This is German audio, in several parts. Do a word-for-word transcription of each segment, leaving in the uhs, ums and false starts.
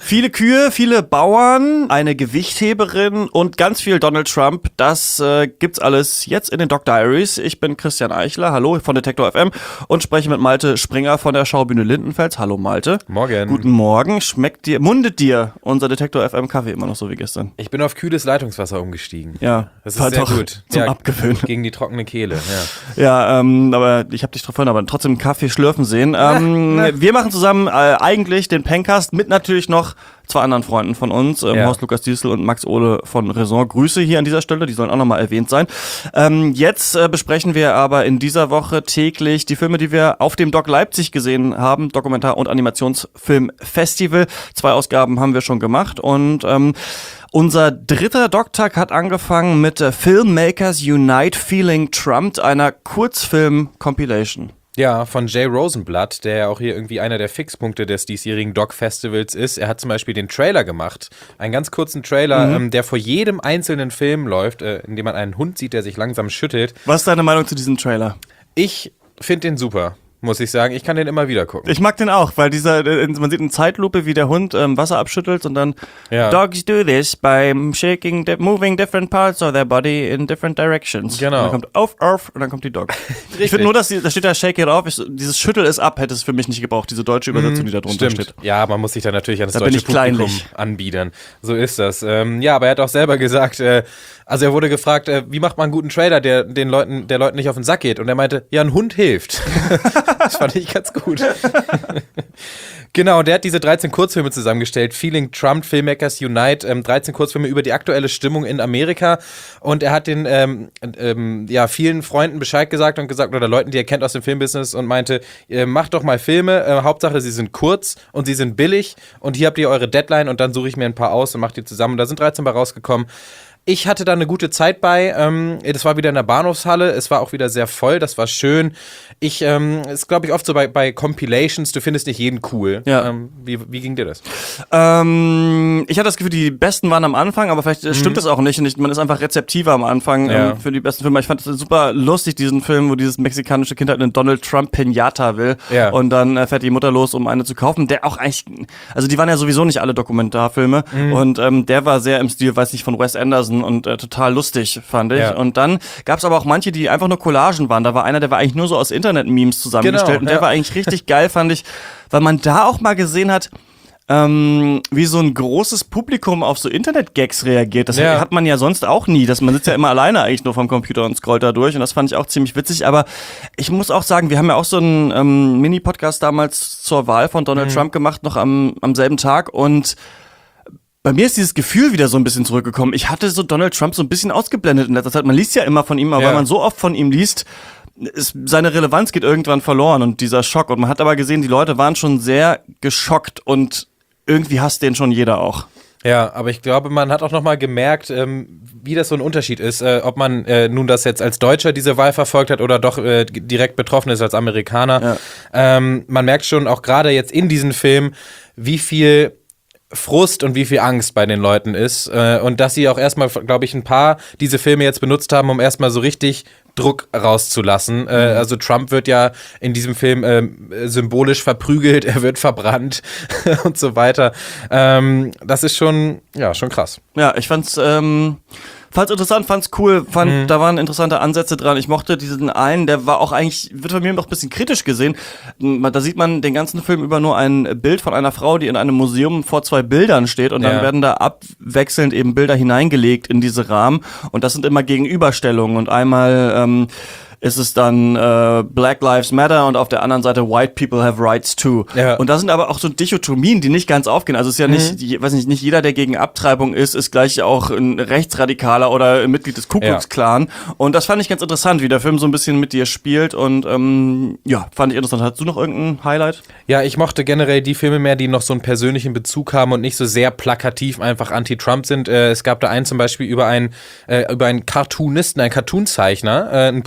Viele Kühe, viele Bauern, eine Gewichtheberin und ganz viel Donald Trump. Das äh, gibt's alles jetzt in den Doc Diaries. Ich bin Christian Eichler, hallo von Detektor F M und spreche mit Malte Springer von der Schaubühne Lindenfels. Hallo Malte. Morgen. Guten Morgen. Schmeckt dir, mundet dir unser Detektor F M Kaffee immer noch so wie gestern? Ich bin auf kühles Leitungswasser umgestiegen. Ja, das ist sehr doch gut. Zum ja, Abgewöhnen. Gegen die trockene Kehle, ja. Ja, ähm, aber ich habe dich vorhin aber trotzdem Kaffee schlürfen sehen. Ähm, na, na. Wir machen zusammen äh, eigentlich den Pencast mit natürlich noch zwei anderen Freunden von uns, ähm, ja. Horst Lukas Diesel und Max Ohle von Raison. Grüße hier an dieser Stelle, die sollen auch nochmal erwähnt sein. Ähm, jetzt äh, besprechen wir aber in dieser Woche täglich die Filme, die wir auf dem Doc Leipzig gesehen haben, Dokumentar- und Animationsfilmfestival. Zwei Ausgaben haben wir schon gemacht und ähm, unser dritter Doc-Tag hat angefangen mit äh, Filmmakers Unite Feeling Trumped, einer Kurzfilm-Compilation. Ja, von Jay Rosenblatt, der ja auch hier irgendwie einer der Fixpunkte des diesjährigen Doc-Festivals ist. Er hat zum Beispiel den Trailer gemacht, einen ganz kurzen Trailer, mhm. ähm, der vor jedem einzelnen Film läuft, äh, in dem man einen Hund sieht, der sich langsam schüttelt. Was ist deine Meinung zu diesem Trailer? Ich finde den super. Muss ich sagen. Ich kann den immer wieder gucken. Ich mag den auch, weil dieser, man sieht in Zeitlupe, wie der Hund ähm, Wasser abschüttelt und dann ja. Dogs do this by shaking, moving different parts of their body in different directions. Genau. Und dann kommt auf, auf und dann kommt die Dog. Ich finde nur, dass die, da steht da shake it off, ich, dieses Schüttel ist ab, hätte es für mich nicht gebraucht, diese deutsche Übersetzung, die da drunter Stimmt. steht. Ja, man muss sich da natürlich an das da deutsche Publikum kleinlich. anbiedern. So ist das. Ähm, ja, aber er hat auch selber gesagt, äh, also er wurde gefragt, äh, wie macht man einen guten Trailer, der den Leuten, der Leuten nicht auf den Sack geht? Und er meinte, ja, ein Hund hilft. Das fand ich ganz gut. Genau, der hat diese dreizehn Kurzfilme zusammengestellt. Feeling Trump, Filmmakers Unite, ähm, dreizehn Kurzfilme über die aktuelle Stimmung in Amerika. Und er hat den ähm, ähm, ja, vielen Freunden Bescheid gesagt und gesagt, oder Leuten, die er kennt aus dem Filmbusiness und meinte, äh, macht doch mal Filme, äh, Hauptsache sie sind kurz und sie sind billig und hier habt ihr eure Deadline und dann suche ich mir ein paar aus und mache die zusammen. Und da sind dreizehn bei rausgekommen. Ich hatte da eine gute Zeit bei, ähm, das war wieder in der Bahnhofshalle, es war auch wieder sehr voll, das war schön. Ich, ähm, ist glaube ich oft so bei, bei Compilations, du findest nicht jeden cool. Ja. Ähm, wie, wie ging dir das? Ähm, ich hatte das Gefühl, die besten waren am Anfang, aber vielleicht mhm. stimmt das auch nicht. Und man ist einfach rezeptiver am Anfang ja. ähm, für die besten Filme. Ich fand es super lustig, diesen Film, wo dieses mexikanische Kind halt einen Donald Trump Pinata will. Ja. Und dann äh, fährt die Mutter los, um eine zu kaufen. Der auch eigentlich, also die waren ja sowieso nicht alle Dokumentarfilme. Mhm. Und ähm, der war sehr im Stil, weiß nicht, von Wes Anderson und äh, total lustig, fand ich. Ja. Und dann gab es aber auch manche, die einfach nur Collagen waren. Da war einer, der war eigentlich nur so aus Internet-Memes zusammengestellt. Genau, und der ja. war eigentlich richtig geil, fand ich, weil man da auch mal gesehen hat, ähm, wie so ein großes Publikum auf so Internet-Gags reagiert. Das ja. hat man ja sonst auch nie. Das, man sitzt ja immer alleine eigentlich nur vom Computer und scrollt da durch. Und das fand ich auch ziemlich witzig. Aber ich muss auch sagen, wir haben ja auch so einen ähm, Mini-Podcast damals zur Wahl von Donald mhm. Trump gemacht, noch am, am selben Tag. Und bei mir ist dieses Gefühl wieder so ein bisschen zurückgekommen. Ich hatte so Donald Trump so ein bisschen ausgeblendet in letzter Zeit. Man liest ja immer von ihm, aber ja. weil man so oft von ihm liest, ist, seine Relevanz geht irgendwann verloren und dieser Schock. Und man hat aber gesehen, die Leute waren schon sehr geschockt und irgendwie hasst den schon jeder auch. Ja, aber ich glaube, man hat auch nochmal gemerkt, ähm, wie das so ein Unterschied ist, äh, ob man äh, nun das jetzt als Deutscher diese Wahl verfolgt hat oder doch äh, direkt betroffen ist als Amerikaner. Ja. Ähm, man merkt schon auch gerade jetzt in diesem Film, wie viel Frust und wie viel Angst bei den Leuten ist äh, und dass sie auch erstmal, glaube ich, ein paar diese Filme jetzt benutzt haben, um erstmal so richtig Druck rauszulassen. Mhm. Äh, also Trump wird ja in diesem Film äh, symbolisch verprügelt, er wird verbrannt und so weiter. Ähm, das ist schon, ja, schon krass. Ja, ich fand's, ähm Fand's interessant, fand's cool, fand, mhm. da waren interessante Ansätze dran. Ich mochte diesen einen, der war auch eigentlich, wird von mir noch ein bisschen kritisch gesehen. Da sieht man den ganzen Film über nur ein Bild von einer Frau, die in einem Museum vor zwei Bildern steht und dann ja. werden da abwechselnd eben Bilder hineingelegt in diese Rahmen und das sind immer Gegenüberstellungen und einmal ähm, ist es dann äh, Black Lives Matter und auf der anderen Seite White People have rights too. Ja. Und da sind aber auch so Dichotomien, die nicht ganz aufgehen. Also es ist ja nicht, mhm. weiß nicht, nicht jeder, der gegen Abtreibung ist, ist gleich auch ein Rechtsradikaler oder ein Mitglied des Ku Klux Klan. Ja. Und das fand ich ganz interessant, wie der Film so ein bisschen mit dir spielt und ähm, ja, fand ich interessant. Hast du noch irgendein Highlight? Ja, ich mochte generell die Filme mehr, die noch so einen persönlichen Bezug haben und nicht so sehr plakativ einfach anti-Trump sind. Äh, es gab da einen zum Beispiel über einen, äh, über einen Cartoonisten, einen Cartoonzeichner, äh, einen politischen,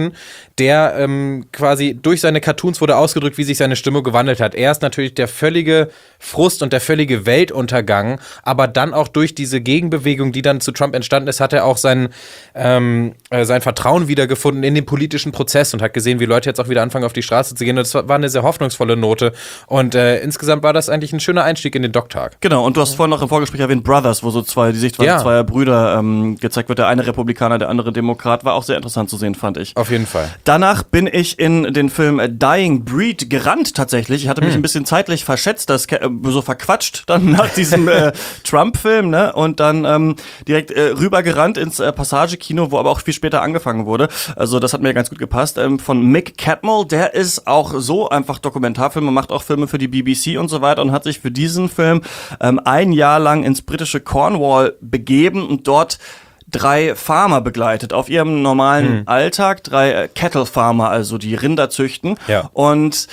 Menschen, der ähm, quasi durch seine Cartoons wurde ausgedrückt, wie sich seine Stimmung gewandelt hat. Erst natürlich der völlige Frust und der völlige Weltuntergang, aber dann auch durch diese Gegenbewegung, die dann zu Trump entstanden ist, hat er auch sein, ähm, äh, sein Vertrauen wiedergefunden in den politischen Prozess und hat gesehen, wie Leute jetzt auch wieder anfangen, auf die Straße zu gehen. Und das war eine sehr hoffnungsvolle Note. Und äh, insgesamt war das eigentlich ein schöner Einstieg in den Doc-Tag. Genau, und du hast vorhin noch im Vorgespräch erwähnt Brothers, wo so zwei, die Sichtweise ja. zweier Brüder ähm, gezeigt wird. Der eine Republikaner, der andere Demokrat. War auch sehr interessant zu sehen, fand ich. Auf jeden Fall. Danach bin ich in den Film Dying Breed gerannt tatsächlich. Ich hatte mich hm. ein bisschen zeitlich verschätzt, das äh, so verquatscht dann nach diesem äh, Trump-Film, ne? Und dann ähm, direkt äh, rübergerannt ins äh, Passage-Kino, wo aber auch viel später angefangen wurde. Also das hat mir ganz gut gepasst. Ähm, von Mick Catmull, der ist auch so einfach Dokumentarfilme, macht auch Filme für die B B C und so weiter und hat sich für diesen Film ähm, ein Jahr lang ins britische Cornwall begeben und dort drei Farmer begleitet auf ihrem normalen hm. Alltag, drei äh, Cattle Farmer, also die Rinder züchten. Ja. Und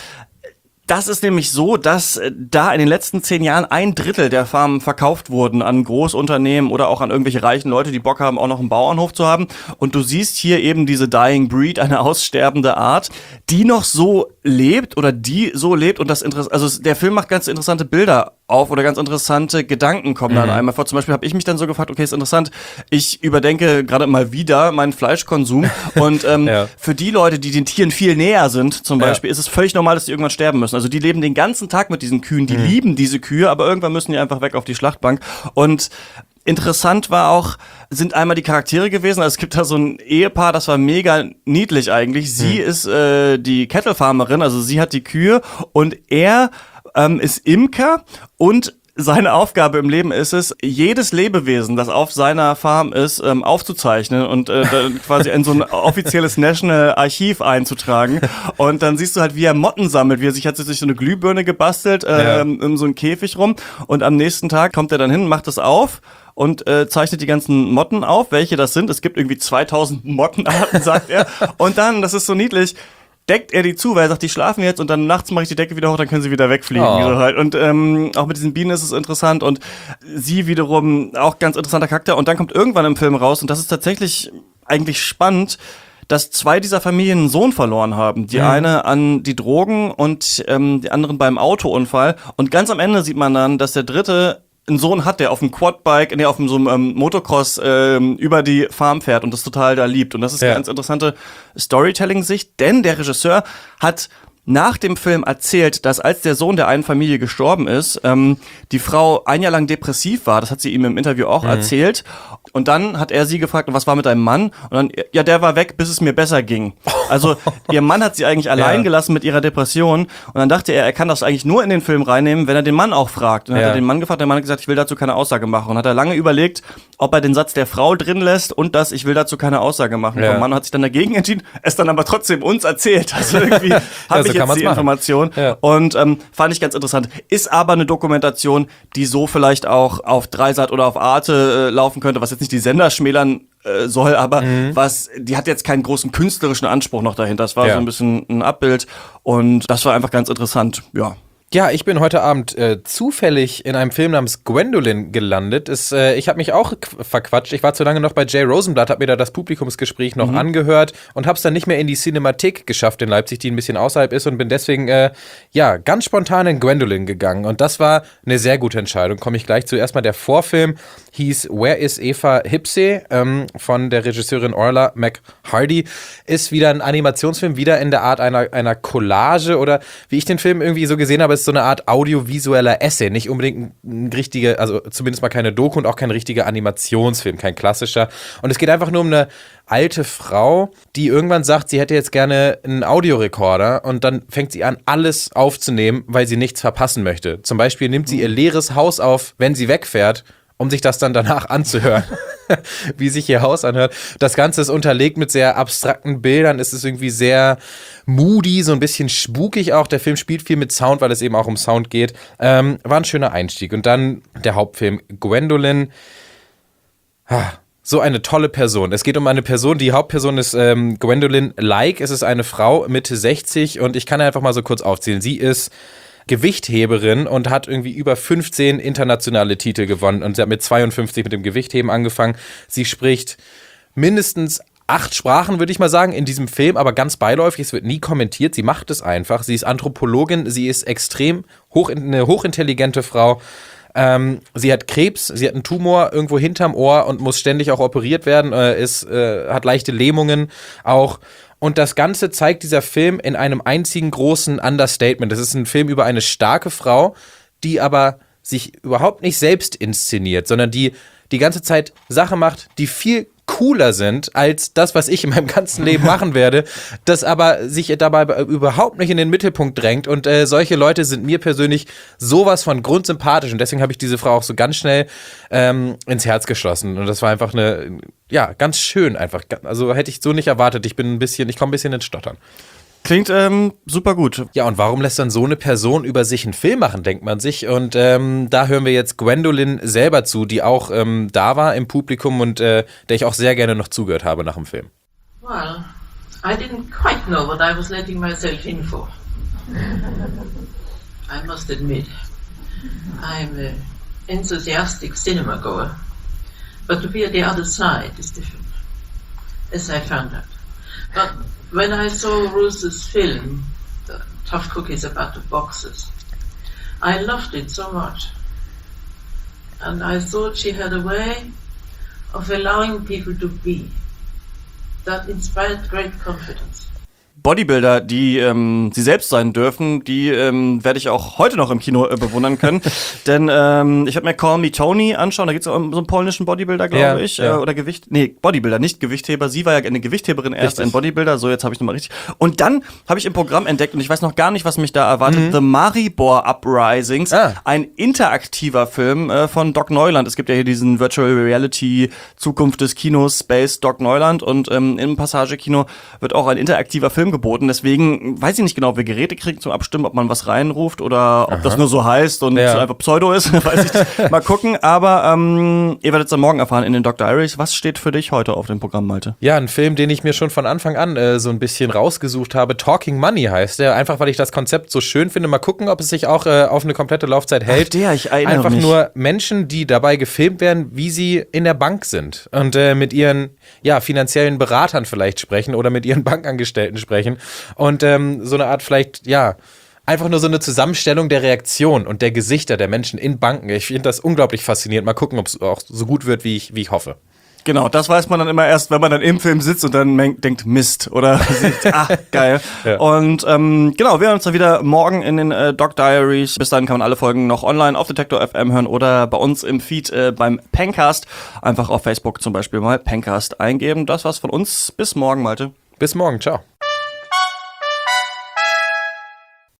das ist nämlich so, dass da in den letzten zehn Jahren ein Drittel der Farmen verkauft wurden an Großunternehmen oder auch an irgendwelche reichen Leute, die Bock haben, auch noch einen Bauernhof zu haben. Und du siehst hier eben diese Dying Breed, eine aussterbende Art, die noch so lebt oder die so lebt. Und das Interess- also der Film macht ganz interessante Bilder auf oder ganz interessante Gedanken kommen mhm. dann einmal vor. Zum Beispiel habe ich mich dann so gefragt, okay, ist interessant, ich überdenke gerade mal wieder meinen Fleischkonsum und ähm, ja. für die Leute, die den Tieren viel näher sind, zum Beispiel, ja. ist es völlig normal, dass die irgendwann sterben müssen. Also die leben den ganzen Tag mit diesen Kühen, die mhm. lieben diese Kühe, aber irgendwann müssen die einfach weg auf die Schlachtbank. Und interessant war auch, sind einmal die Charaktere gewesen. Also es gibt da so ein Ehepaar, das war mega niedlich eigentlich. Sie mhm. ist äh, die Cattle-Farmerin, also sie hat die Kühe und er ähm, ist Imker und seine Aufgabe im Leben ist es, jedes Lebewesen, das auf seiner Farm ist, ähm, aufzuzeichnen und äh, quasi in so ein offizielles National Archiv einzutragen. Und dann siehst du halt, wie er Motten sammelt, wie er sich hat sich so eine Glühbirne gebastelt, äh, ja. in so einen Käfig rum. Und am nächsten Tag kommt er dann hin, macht das auf und äh, zeichnet die ganzen Motten auf, welche das sind. Es gibt irgendwie zweitausend Mottenarten, sagt er. Und dann, das ist so niedlich, deckt er die zu, weil er sagt, die schlafen jetzt und dann nachts mache ich die Decke wieder hoch, dann können sie wieder wegfliegen. Oh. So halt. Und ähm, auch mit diesen Bienen ist es interessant und sie wiederum auch ganz interessanter Charakter. Und dann kommt irgendwann im Film raus und das ist tatsächlich eigentlich spannend, dass zwei dieser Familien einen Sohn verloren haben. Die mhm. eine an die Drogen und ähm, die anderen beim Autounfall. Und ganz am Ende sieht man dann, dass der dritte einen Sohn hat, der auf dem Quadbike, nee, auf so einem ähm, Motocross ähm, über die Farm fährt und das total da liebt. Und das ist ja. eine ganz interessante Storytelling-Sicht, denn der Regisseur hat nach dem Film erzählt, dass als der Sohn der einen Familie gestorben ist, ähm, die Frau ein Jahr lang depressiv war. Das hat sie ihm im Interview auch mhm. erzählt. Und dann hat er sie gefragt, was war mit deinem Mann? Und dann, ja, der war weg, bis es mir besser ging. Also ihr Mann hat sie eigentlich allein ja. gelassen mit ihrer Depression. Und dann dachte er, er kann das eigentlich nur in den Film reinnehmen, wenn er den Mann auch fragt. Und dann ja. hat er den Mann gefragt, der Mann hat gesagt, ich will dazu keine Aussage machen. Und hat er lange überlegt, ob er den Satz der Frau drin lässt und das, ich will dazu keine Aussage machen. Ja. Der Mann hat sich dann dagegen entschieden, es dann aber trotzdem uns erzählt. Also irgendwie habe ich jetzt die Information. Ja. Und ähm, fand ich ganz interessant. Ist aber eine Dokumentation, die so vielleicht auch auf Dreisat oder auf Arte äh, laufen könnte, was jetzt nicht die Sender schmälern äh, soll, aber mhm. was, die hat jetzt keinen großen künstlerischen Anspruch noch dahinter. Das war ja. so ein bisschen ein Abbild und das war einfach ganz interessant, ja. Ja, ich bin heute Abend äh, zufällig in einem Film namens Gwendolyn gelandet. Es, äh, ich habe mich auch k- verquatscht. Ich war zu lange noch bei Jay Rosenblatt, habe mir da das Publikumsgespräch noch mhm. angehört und habe es dann nicht mehr in die Cinemathek geschafft in Leipzig, die ein bisschen außerhalb ist und bin deswegen äh, ja ganz spontan in Gwendolyn gegangen. Und das war eine sehr gute Entscheidung. Komme ich gleich zu. Erstmal der Vorfilm hieß Where is Eva Hipsey ähm, von der Regisseurin Orla McHardy. Ist wieder ein Animationsfilm, wieder in der Art einer, einer Collage oder wie ich den Film irgendwie so gesehen habe, ist so eine Art audiovisueller Essay, nicht unbedingt ein richtiger, also zumindest mal keine Doku und auch kein richtiger Animationsfilm, kein klassischer. Und es geht einfach nur um eine alte Frau, die irgendwann sagt, sie hätte jetzt gerne einen Audiorekorder und dann fängt sie an, alles aufzunehmen, weil sie nichts verpassen möchte. Zum Beispiel nimmt sie ihr leeres Haus auf, wenn sie wegfährt, um sich das dann danach anzuhören, wie sich ihr Haus anhört. Das Ganze ist unterlegt mit sehr abstrakten Bildern. Es ist irgendwie sehr moody, so ein bisschen spukig auch. Der Film spielt viel mit Sound, weil es eben auch um Sound geht. Ähm, war ein schöner Einstieg. Und dann der Hauptfilm Gwendolyn. Ah, so eine tolle Person. Es geht um eine Person, die Hauptperson ist ähm, Gwendolyn Like. Es ist eine Frau Mitte sechzig und ich kann einfach mal so kurz aufzählen. Sie ist Gewichtheberin und hat irgendwie über fünfzehn internationale Titel gewonnen und sie hat mit zweiundfünfzig mit dem Gewichtheben angefangen. Sie spricht mindestens acht Sprachen, würde ich mal sagen, in diesem Film, aber ganz beiläufig, es wird nie kommentiert, sie macht es einfach, sie ist Anthropologin, sie ist extrem hoch, eine hochintelligente Frau. Ähm, sie hat Krebs, sie hat einen Tumor irgendwo hinterm Ohr und muss ständig auch operiert werden, äh, ist, äh, hat leichte Lähmungen auch. Und das Ganze zeigt dieser Film in einem einzigen großen Understatement. Das ist ein Film über eine starke Frau, die aber sich überhaupt nicht selbst inszeniert, sondern die die ganze Zeit Sachen macht, die viel cooler sind als das, was ich in meinem ganzen Leben machen werde, das aber sich dabei überhaupt nicht in den Mittelpunkt drängt und äh, solche Leute sind mir persönlich sowas von grundsympathisch und deswegen habe ich diese Frau auch so ganz schnell ähm, ins Herz geschlossen und das war einfach eine, ja, ganz schön einfach, also hätte ich so nicht erwartet, ich bin ein bisschen, ich komme ein bisschen ins Stottern. Klingt ähm, super gut. Ja, und warum lässt dann so eine Person über sich einen Film machen, denkt man sich. Und ähm, da hören wir jetzt Gwendolyn selber zu, die auch ähm, da war im Publikum und äh, der ich auch sehr gerne noch zugehört habe nach dem Film. Well, I didn't quite know what I was letting myself in for. I must admit, I'm an enthusiastic cinema goer. But to be at the other side is different, as I found out. But when I saw Ruth's film, The Tough Cookies About the Boxes, I loved it so much. And I thought she had a way of allowing people to be. That inspired great confidence. Bodybuilder, die ähm, sie selbst sein dürfen, die ähm, werde ich auch heute noch im Kino äh, bewundern können. Denn ähm, ich werde mir Call Me Tony anschauen, da geht es um so einen polnischen Bodybuilder, glaube ja, ich. Ja. Äh, oder Gewicht, nee, Bodybuilder, nicht Gewichtheber. Sie war ja eine Gewichtheberin, erst richtig. ein Bodybuilder, so jetzt habe ich nochmal richtig. Und dann habe ich im Programm entdeckt, und ich weiß noch gar nicht, was mich da erwartet, mhm. The Maribor Uprisings, ah. ein interaktiver Film äh, von Doc Neuland. Es gibt ja hier diesen Virtual Reality Zukunft des Kinos, Space Doc Neuland und ähm, im Passage-Kino wird auch ein interaktiver Film geboten. Deswegen weiß ich nicht genau, ob wir Geräte kriegen zum Abstimmen, ob man was reinruft oder ob Aha. das nur so heißt und ja. einfach Pseudo ist. Weiß ich nicht. Mal gucken. Aber ähm, ihr werdet es dann morgen erfahren in den Doc Diaries. Was steht für dich heute auf dem Programm, Malte? Ja, ein Film, den ich mir schon von Anfang an äh, so ein bisschen rausgesucht habe. Talking Money heißt der. Einfach, weil ich das Konzept so schön finde. Mal gucken, ob es sich auch äh, auf eine komplette Laufzeit hält. Ach, der, ich erinnere Einfach mich. nur Menschen, die dabei gefilmt werden, wie sie in der Bank sind und äh, mit ihren ja, finanziellen Beratern vielleicht sprechen oder mit ihren Bankangestellten sprechen. Und ähm, so eine Art vielleicht, ja, einfach nur so eine Zusammenstellung der Reaktion und der Gesichter der Menschen in Banken. Ich finde das unglaublich faszinierend. Mal gucken, ob es auch so gut wird, wie ich, wie ich hoffe. Genau, das weiß man dann immer erst, wenn man dann im Film sitzt und dann denkt, Mist, oder sieht, ah, geil. Ja. Und ähm, genau, wir hören uns dann wieder morgen in den äh, Doc Diaries. Bis dahin kann man alle Folgen noch online auf Detektor F M hören oder bei uns im Feed äh, beim Pencast. Einfach auf Facebook zum Beispiel mal Pencast eingeben. Das war's von uns. Bis morgen, Malte. Bis morgen, ciao.